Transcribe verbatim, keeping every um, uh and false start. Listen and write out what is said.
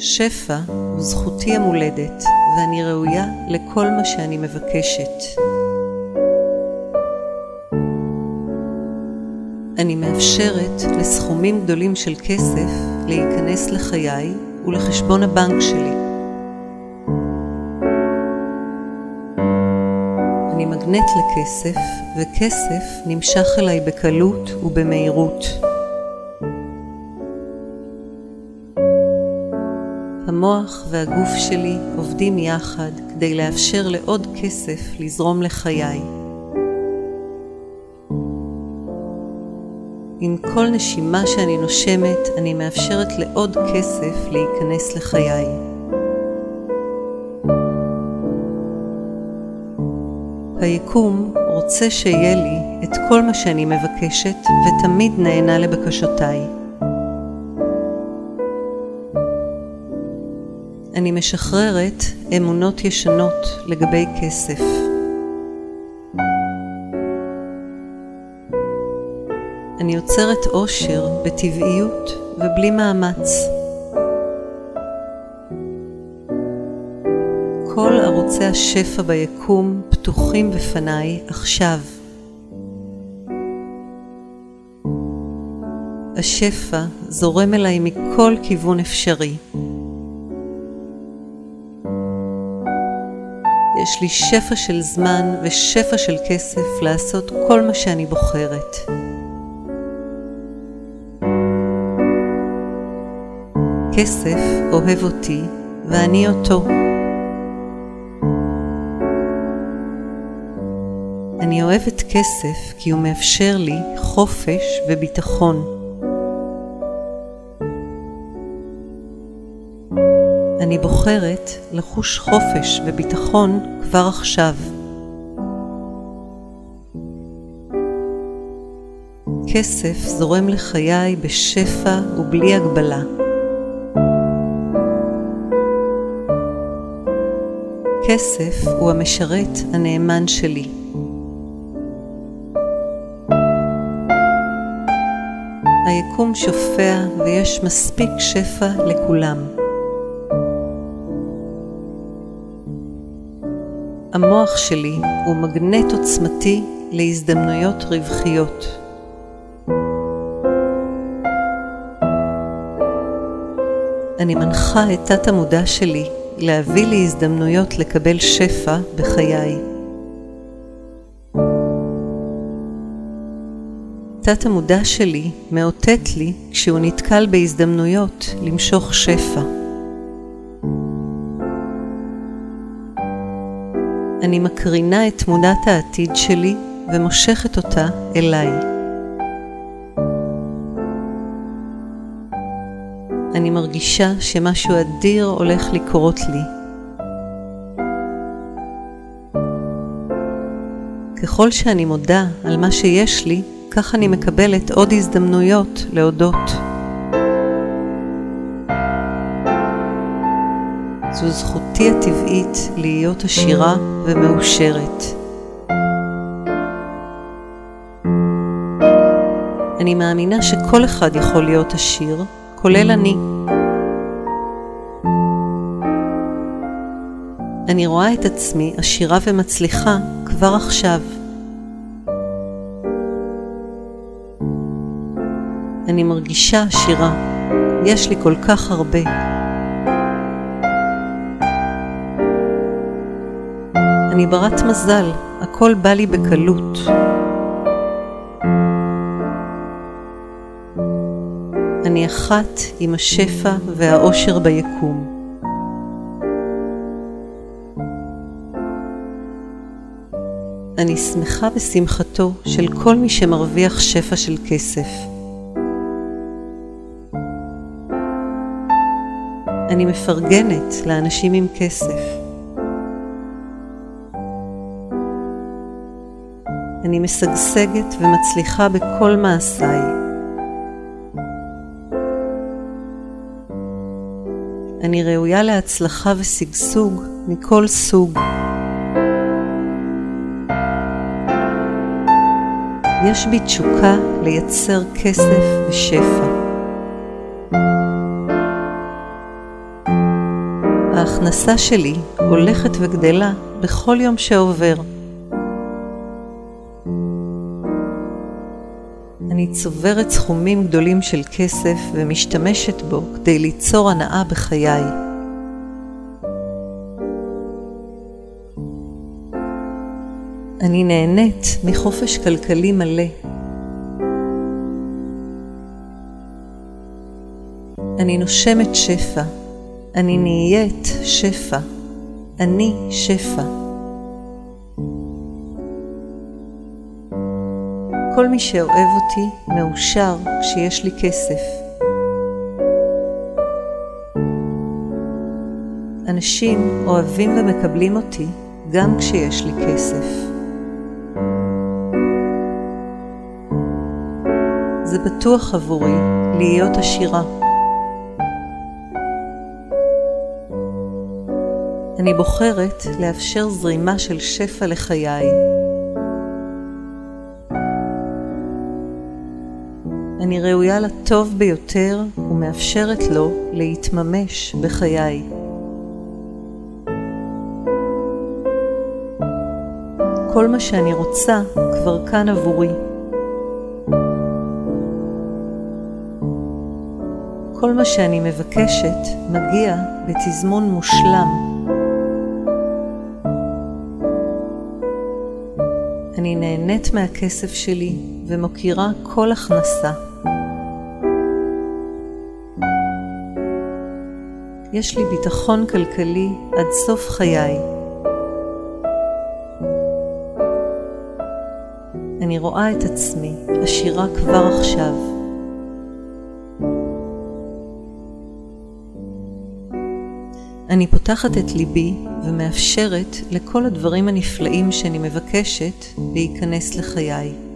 שפע הוא זכותי המולדת, ואני ראויה לכל מה שאני מבקשת. אני מאפשרת לסכומים גדולים של כסף להיכנס לחיי ולחשבון הבנק שלי. אני מגנט לכסף, וכסף נמשך אליי בקלות ובמהירות. המוח והגוף שלי עובדים יחד כדי לאפשר לעוד כסף לזרום לחיי. עם כל נשימה שאני נושמת, אני מאפשרת לעוד כסף להיכנס לחיי. היקום רוצה שיהיה לי את כל מה שאני מבקשת, ותמיד נענה לבקשותיי. אני משחררת אמונות ישנות לגבי כסף. אני יוצרת אושר בטבעיות ובלי מאמץ. כל ערוצי השפע ביקום פתוחים בפניי עכשיו. השפע זורם אליי מכל כיוון אפשרי. יש לי שפע של זמן ושפע של כסף לעשות כל מה שאני בוחרת. כסף אוהב אותי ואני אותו. אני אוהבת כסף כי הוא מאפשר לי חופש וביטחון. אני בוחרת לחוש חופש וביטחון כבר עכשיו. כסף זורם לחיי בשפע ובלי הגבלה. כסף הוא המשרת הנאמן שלי. היקום שופע ויש מספיק שפע לכולם. המוח שלי הוא מגנט עוצמתי להזדמנויות רווחיות. אני מנחה את תת המודע שלי להביא לי הזדמנויות לקבל שפע בחיי. תת המודע שלי מאותת לי כשהוא נתקל בהזדמנויות למשוך שפע. אני מקרינה את תמונת העתיד שלי ומושכת אותה אליי. אני מרגישה שמשהו אדיר הולך לקרות לי. ככל שאני מודה על מה שיש לי, כך אני מקבלת עוד הזדמנויות להודות. זו זכותי הטבעית להיות עשירה ומאושרת. אני מאמינה שכל אחד יכול להיות עשיר, כולל אני. אני רואה את עצמי עשירה ומצליחה כבר עכשיו. אני מרגישה עשירה. יש לי כל כך הרבה. אני ברת מזל, הכל בא לי בקלות. אני אחת עם השפע והאושר ביקום. אני שמחה בשמחתו של כל מי שמרוויח שפע של כסף. אני מפרגנת לאנשים עם כסף. אני משגשגת ומצליחה בכל מעשיי. אני ראויה להצלחה ושגשוג מכל סוג. יש בי תשוקה לייצר כסף ושפע. ההכנסה שלי הולכת וגדלה בכל יום שעובר. אני צוברת סכומים גדולים של כסף ומשתמשת בו כדי ליצור הנאה בחיי. אני נהנית מחופש כלכלי מלא. אני נושמת שפע. אני נהיית שפע. אני שפע. כל מי שאוהב אותי מאושר כשיש לי כסף. אנשים אוהבים ומקבלים אותי גם כשיש לי כסף. זה בטוח עבורי להיות עשירה. אני בוחרת לאפשר זרימה של שפע לחיי. אני ראויה לטוב ביותר ומאפשרת לו להתממש בחיי. כל מה שאני רוצה כבר כאן עבורי. כל מה שאני מבקשת מגיע בתזמון מושלם. אני נהנית מהכסף שלי ומוקירה כל הכנסה. יש לי ביטחון כלכלי עד סוף חיי. אני רואה את עצמי עשירה כבר עכשיו. אני פותחת את ליבי ומאפשרת לכל הדברים הנפלאים שאני מבקשת להיכנס לחיי.